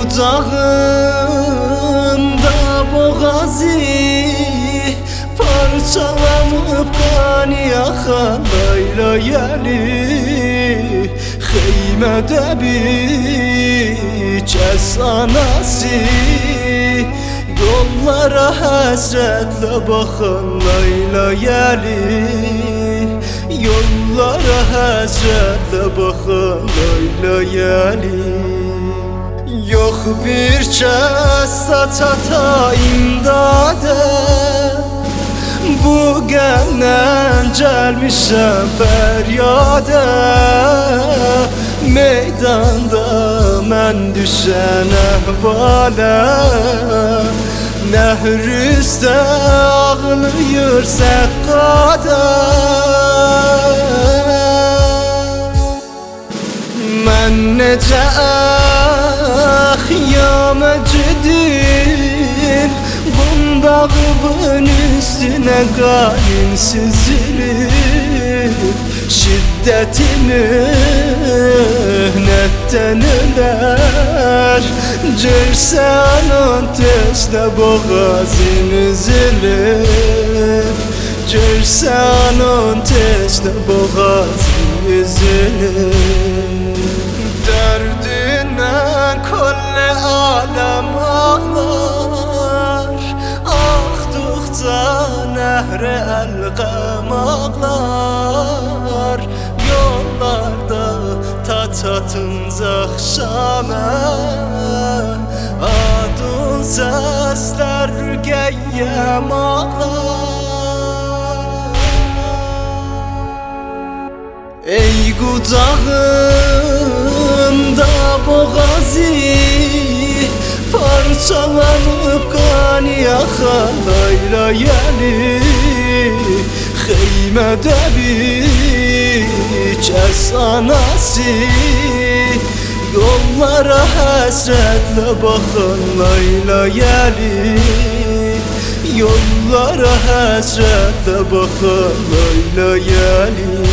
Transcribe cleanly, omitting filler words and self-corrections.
qucağımda boğazı parçalanıp qani axan Layla yəli xeymədə bir kəs anası yollara həsrətlə baxan Layla yəli yollara həsrətlə baxan Layla yəli Yox bir kəs çata imdadə Bu qəmdən gəlmişəm fəryada Meydanda mən düşən əhvalə Nəhr üstə ağlayır səqqada Mən necə əxyamə gedir Bundağımın üstüne qalin süzülür Şiddəti mühnətdən ölər Görsən on tezlə boğazın üzülür Görsən on tezlə boğazın üzülür Dərdindən kollə aləm ağlar Nəhrə əlqəm ağlar Yollarda taçatınca axşamə Adın səslər rüqəyyəm ağlar Ey qucağımda boğazı Parçalanıp qani axan Layla yəli xeymədə bir kəs anası Yollara həsrətlə baxan Layla yəli yollara həsrətlə baxan Layla yəli